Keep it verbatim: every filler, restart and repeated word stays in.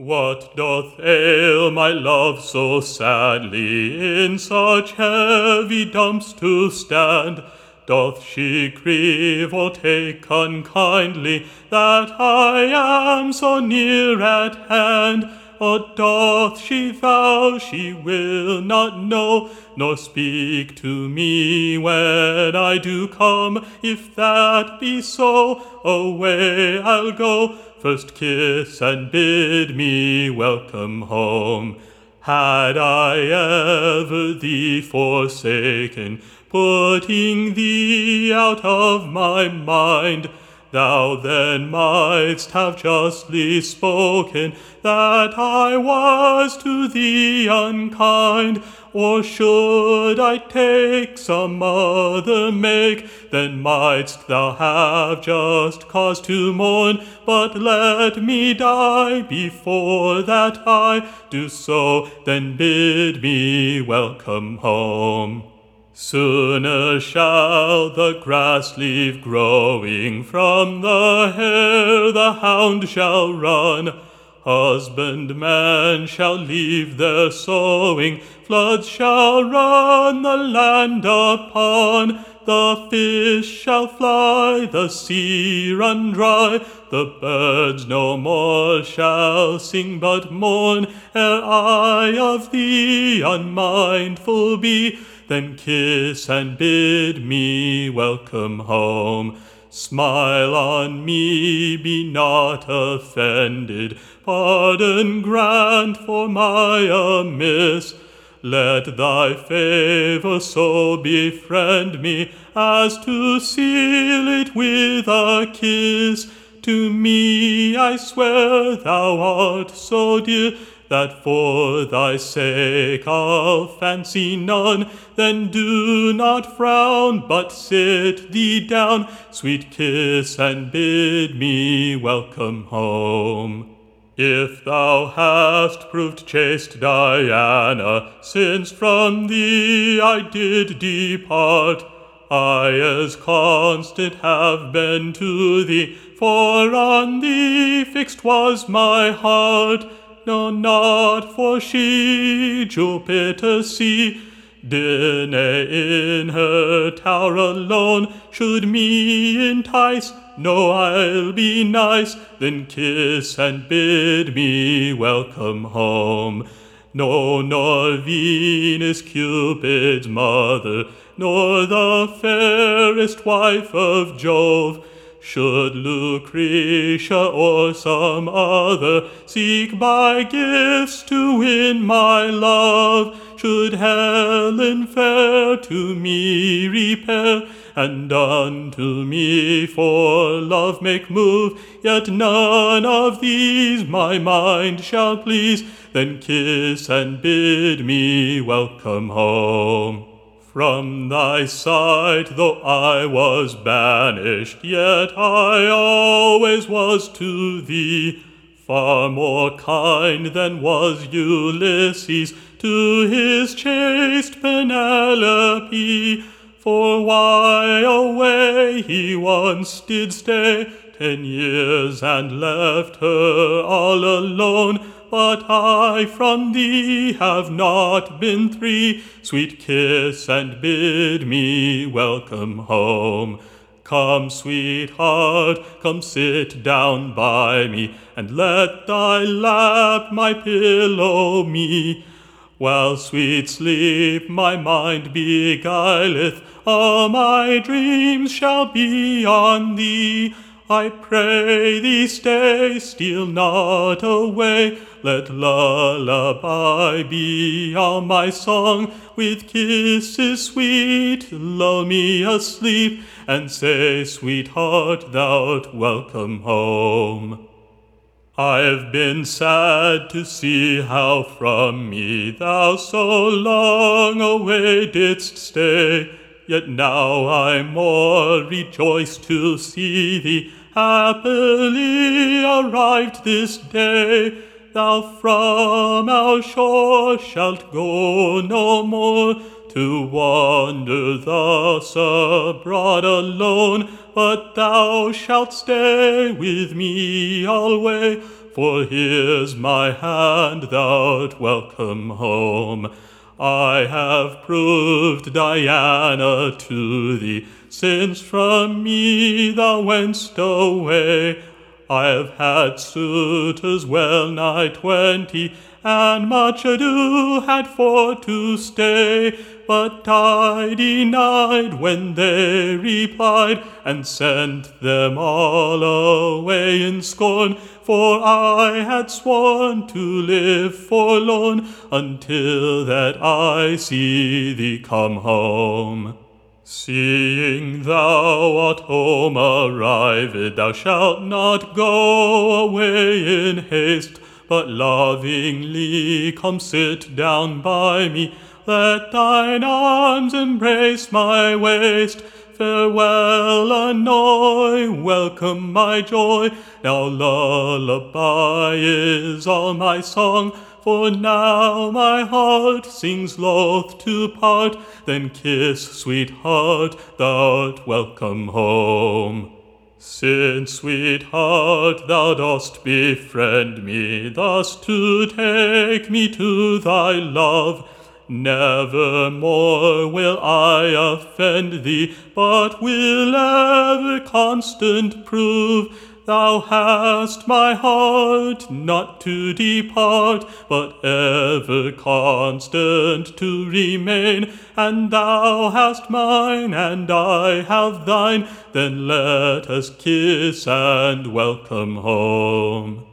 What doth ail my love so sadly in such heavy dumps to stand? Doth she grieve or take unkindly that I am so near at hand? Or doth she vow she will not know, nor speak to me when I do come? If that be so, away I'll go, first kiss and bid me welcome home. Had I ever thee forsaken, putting thee out of my mind, thou then mightst have justly spoken that I was to thee unkind. Or should I take some other make, then mightst thou have just cause to mourn. But let me die before that I do so, then bid me welcome home. Sooner shall the grass leave growing from the hare the hound shall run. Husbandmen shall leave their sowing, floods shall run the land upon. The fish shall fly, the sea run dry, the birds no more shall sing but mourn, ere I of thee unmindful be. Then kiss and bid me welcome home. Smile on me, be not offended, pardon grant for my amiss. Let thy favour so befriend me as to seal it with a kiss. To me I swear thou art so dear, that for thy sake I'll fancy none. Then do not frown, but sit thee down, sweet kiss, and bid me welcome home. If thou hast proved chaste, Diana, since from thee I did depart, I as constant have been to thee, for on thee fixed was my heart. No, not for she, Jupiter see, Danae in her tower alone, should me entice. No, I'll be nice, then kiss and bid me welcome home. No, nor Venus, Cupid's mother, nor the fairest wife of Jove, should Lucretia or some other seek by gifts to win my love, should Helen fair to me repair, and unto me for love make move, yet none of these my mind shall please, then kiss and bid me welcome home. From thy sight, though I was banished, yet I always was to thee far more kind than was Ulysses to his chaste Penelope. For why away he once did stay ten years and left her all alone, but I from thee have not been three. Sweet kiss and bid me welcome home. Come, sweetheart, come sit down by me, and let thy lap my pillow me. While sweet sleep my mind beguileth, all my dreams shall be on thee. I pray thee stay, steal not away, let lullaby be all my song. With kisses sweet lull me asleep, and say, sweetheart, thou'rt welcome home. I've been sad to see how from me thou so long away didst stay, yet now I'm more rejoiced to see thee happily arrived this day. Thou from our shore shalt go no more, to wander thus abroad alone, but thou shalt stay with me alway, for here's my hand, thou'rt welcome home. I have proved, Diana, to thee, since from me thou went'st away. I have had suitors well nigh twenty, and much ado had for to stay, but I denied when they replied, and sent them all away in scorn, for I had sworn to live forlorn until that I see thee come home. Seeing thou art home arrived, thou shalt not go away in haste, but lovingly come sit down by me. Let thine arms embrace my waist. Farewell, annoy, welcome my joy. Now lullaby is all my song, for now my heart sings loth to part. Then kiss, sweetheart, thou'rt welcome home. Since, sweetheart, thou dost befriend me thus to take me to thy love, nevermore will I offend thee, but will ever constant prove. Thou hast my heart not to depart, but ever constant to remain. And thou hast mine, and I have thine, then let us kiss and welcome home.